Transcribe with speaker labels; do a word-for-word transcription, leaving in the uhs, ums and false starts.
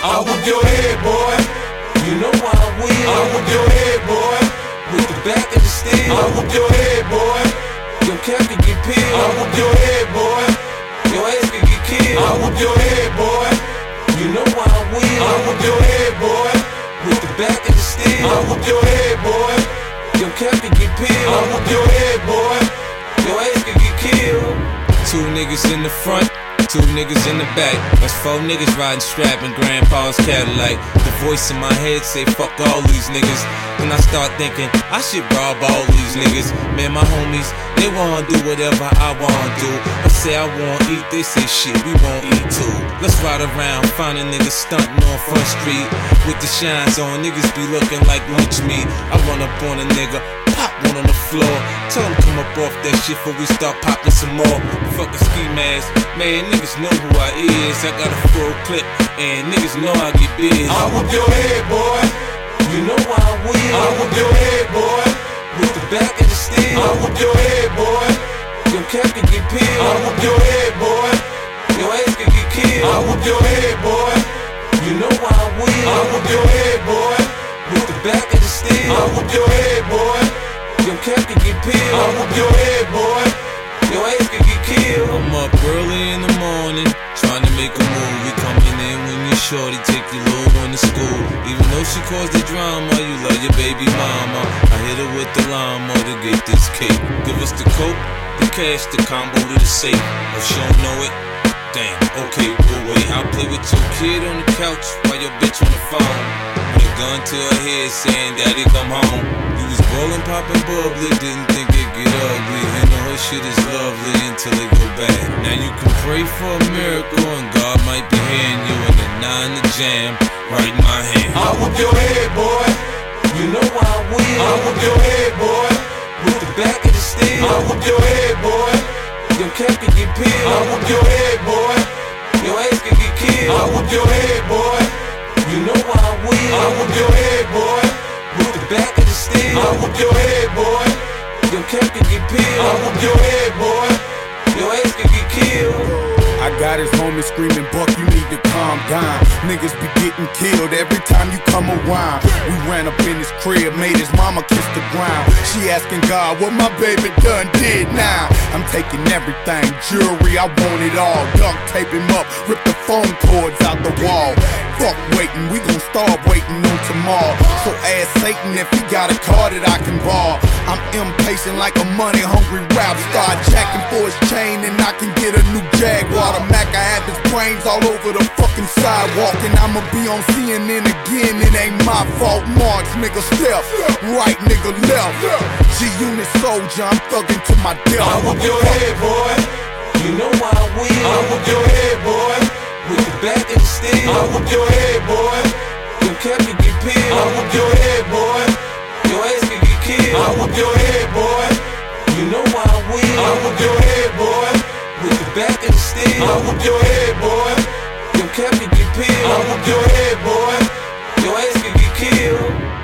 Speaker 1: I'll whoop your head, boy. You know why I will. I'll whoop your head, boy. With the back of the steel. I'll whoop your head, boy. Your cap can get peeled. I'll whoop your head, boy. Your ass can get killed. I'll whoop your head, boy. You know why I will. I'll whoop your head, boy. With the back of the steel. I'll whoop your head, boy. Your cap can get peeled. I'll whoop your head, boy. Your ass can get killed.
Speaker 2: Two niggas in the front, two niggas in the back. That's four niggas riding strap in grandpa's Cadillac. The voice in my head say fuck all these niggas. Then I start thinking I should rob all these niggas. Man, my homies, they wanna do whatever I wanna do. I say I wanna eat, they say shit, we won't eat too. Let's ride around, find a nigga stunting on Front Street with the shines on. Niggas be looking like lunch meat. I run up on a nigga, pop one on the floor. Tell him come up off that shit before we start popping some more. Fuck a ski mask, man, niggas know who I is. I got a full clip, and niggas know I get biz.
Speaker 1: I'll whoop your head, boy. You know why I will. I'll whoop your head, boy. With the back of the steel. I'll whoop your head, boy. Your cap can get peeled. I'll whoop your head, boy. Your ass can get killed. I'll whoop your head, boy. You know why I will. I'll whoop your head, boy. With the back of the steel. I'll whoop your head, boy. Your cap can get peeled. I'll whoop your head, boy. Your ass can get killed.
Speaker 2: I'm up early in the morning, trying to make a move. You coming in when you shorty, take your little one to school. Even though she caused the drama, you love your baby mama. I hit her with the llama to get this cake. Give us the coke, the cash, the combo to the safe. If she don't know it, damn, okay, we'll wait. I'll play with your kid on the couch while your bitch on the phone. With a gun to her head saying, Daddy, come home. You was ballin', poppin' bubbly, didn't think it'd get ugly. And all her shit is lovely until it go bad. Now you can pray for a miracle and God might be hearing you in the nine to jam right in my hand.
Speaker 1: I'll whoop your head, boy. You know why I will. I'll whoop your head, boy. With the back of the steel. I'll whoop your head, boy. Your cap can get peeled. I'll whoop your head, boy. Your ass can get killed. I'll whoop your head, boy. You know why I will. I'll whoop your head, boy. With the back of the steel. I'll whoop your head, boy. Your cap can get peeled. I'll whoop your head, boy. Your ass can get killed.
Speaker 3: I got his homies screaming, Buck, you need to calm down. Niggas be getting killed every time you come around. We ran up in his crib, made his mama kiss the ground. She asking God what my baby done did now. I'm taking everything, jewelry, I want it all. Duct tape him up, rip the phone cords out the wall. Fuck waiting, we gon' start waiting on tomorrow. So ask Satan if he got a car that I can borrow. I'm impatient like a money-hungry rap star. Jacking for his chain and I can get a new Jaguar. The Mac, I have his brains all over the fucking sidewalk. And I'ma be on C N N again, it ain't my fault. March, nigga, step, right, nigga, left. G-Unit soldier, I'm thugging to my death.
Speaker 1: I'll whoop your head, boy. You know why I will. I'll whoop your head, boy. With the back of the steel. I'll whoop your head, boy. Your cap can get peeled. I'll whoop your head, boy. Your ass can get killed. I'll whoop your head, boy. You know why I will. I'll whoop your head, boy. With the back of the steel. I'll whoop your head, boy. Your cap can get peeled. I'll whoop your head, boy. Your ass can get killed.